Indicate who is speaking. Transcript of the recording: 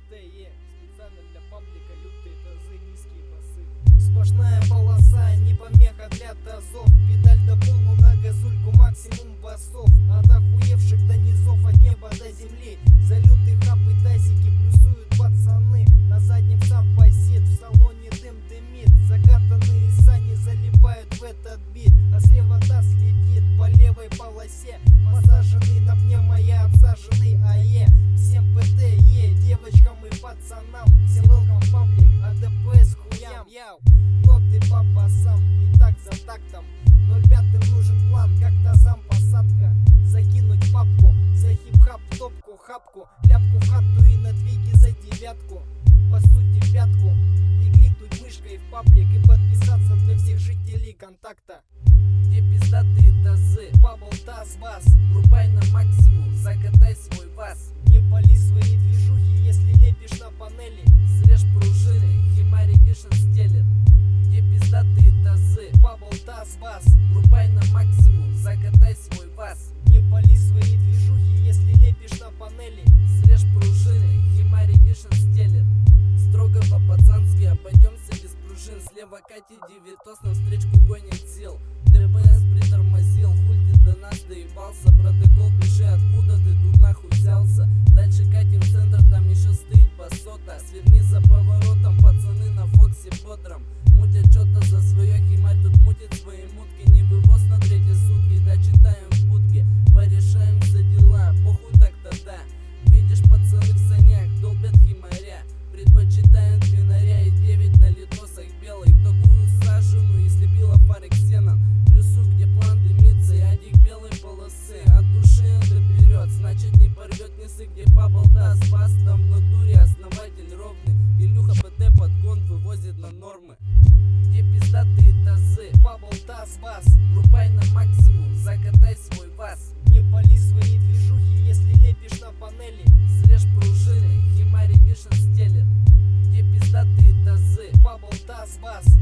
Speaker 1: ПТЕ. Специально для паблика лютые тазы, низкие басы. Сплошная полоса, не помеха для тазов. Педаль до полу на газульку, максимум басов. От охуевших до низов, от неба до земли. За лютый хап и тазики плюсуют пацаны. На заднем сам басит, в салоне дым дымит. Закатанные сани залипают в этот бит. А слева таз летит по левой полосе. Посаженный на пневмо, я обсаженный АЕ. Всем ПТЕ, девочкам и пацанам. Всем welcome в паблик, АДПС хуям. Яу, ноты по басам, и так за тактом. 05 нужен план, как тазам посадка. Закинуть папку, за хип-хап топку, хапку. Ляпку в хату и на двиге за девятку. По сути пятку. И кликнуть мышкой в паблик и подписаться для всех жителей контакта.
Speaker 2: Где пиздатые тазы,
Speaker 1: Бабл таз бас.
Speaker 2: врубай на максимум, закатай свой вас.
Speaker 1: Не пали свои движухи, если лепишь на панели.
Speaker 2: Срежь пружины, Химари Вишен стелет. Где пиздатые тазы,
Speaker 1: Бабл таз бас.
Speaker 2: врубай на максимум, закатай свой вас.
Speaker 1: Не пали свои движухи, если лепишь на панели.
Speaker 2: Срежь пружины, Химари Вишен стелет. Строго по-пацански обойдемся без пружин. Слева Кати Девитос на встречку гонит сил. ДБС притормозил, хуй ты до нас доебался. Протокол пиши, откуда ты тут нахуй взялся. Дальше катим в центр, там еще стоит басота. Сверни за поворотом, пацаны на Фоксе бодром. Мутят что-то за свое, Химарь тут мутит свои мутки. Не вывоз на третьи сутки, дочитаем в будке. Порешаем за дела, похуй так тогда. Видишь, пацаны в санях долбят Химаря. Предпочитаем винаря и 9 на литосах белой. Такую сажену и слепила фары ксенон. Плюсу, где план дымится, и адик белой полосы. От души это берет, значит не порвет нисы. Где бабл таз бас, там в натуре основатель ровный. Илюха ПТ подгон вывозит на нормы. Где пиздатые тазы,
Speaker 1: Бабл таз бас.
Speaker 2: врубай на максимум, закатай свой вас.
Speaker 1: Не пали свои движухи, если лепишь на панели.
Speaker 2: Срежь пружины, Химари Вишен стелет. Где пиздатые тазы,
Speaker 1: Бабл таз бас.